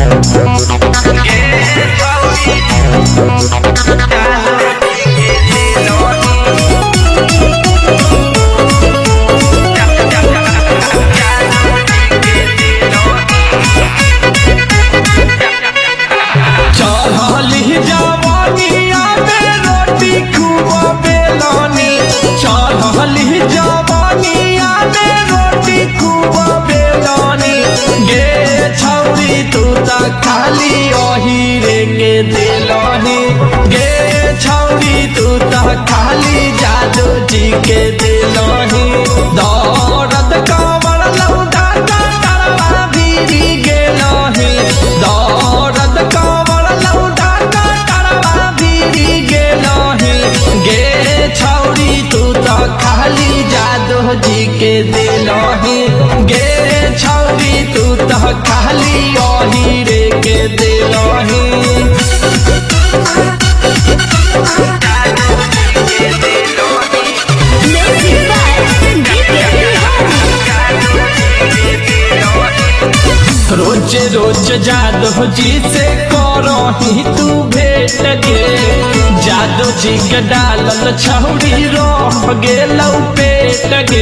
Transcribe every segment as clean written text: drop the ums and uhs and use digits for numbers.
खाली ओहिरे के दिलही गे छौरी तू तो खाली जादू जी के दिलही दौड़द कमर लौटा करवा भीरी गेलही दौड़द कमर लौटा करवा भीरी गेलही गे छौरी तू तो खाली जादू जी के दिलही गे छौरी तू तो खाली ओहिरे के दिलही रोज रोज जादू जी से करही तू भेट गे जादू जी के डालल छौरी रह गेलौ पेट गे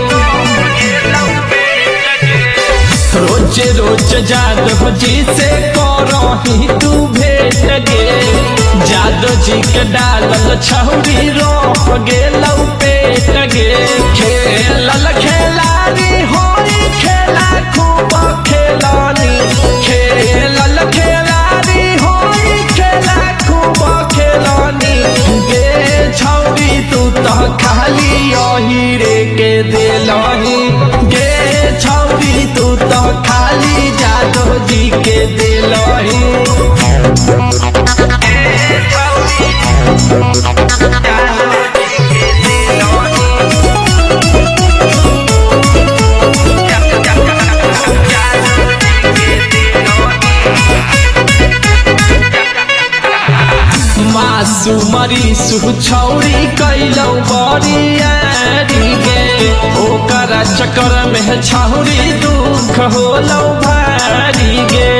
रोज रोज जादू जी से करही तू भेट गे जादू जी के डालल छौरी रह गेलौ पेट गे खेलल खेलारी होरी खेला खूब खेलानी खेलल खेलारी होरी खेला खूब खेलानी गे छौरी तू तो खाली ओहिरे के दिलही गे छौरी तू तो खाली जादू जी के दिलही मासूमरी छौरी कैलौ बरियारी गे ओकर चक्कर में छौरी दुख होलौ भारी गे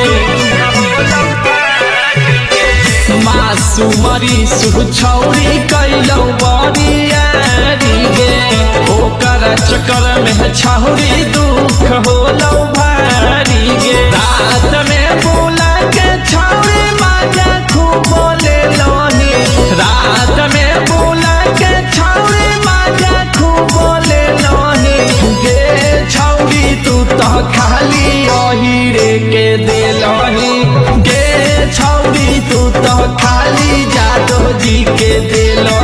मासूमरी छौरी कैलौ बरियारी गे ओकर चक्कर में छौरी दुख होलौ भारी गे रात में बोला के छौरी माजा खूब रात में बोला के छौरी माजा खूब लेलही गे छौरी तू तो खाली ओहिरे के दिलही गे छौरी तू तो खाली जादू जी के दिलही।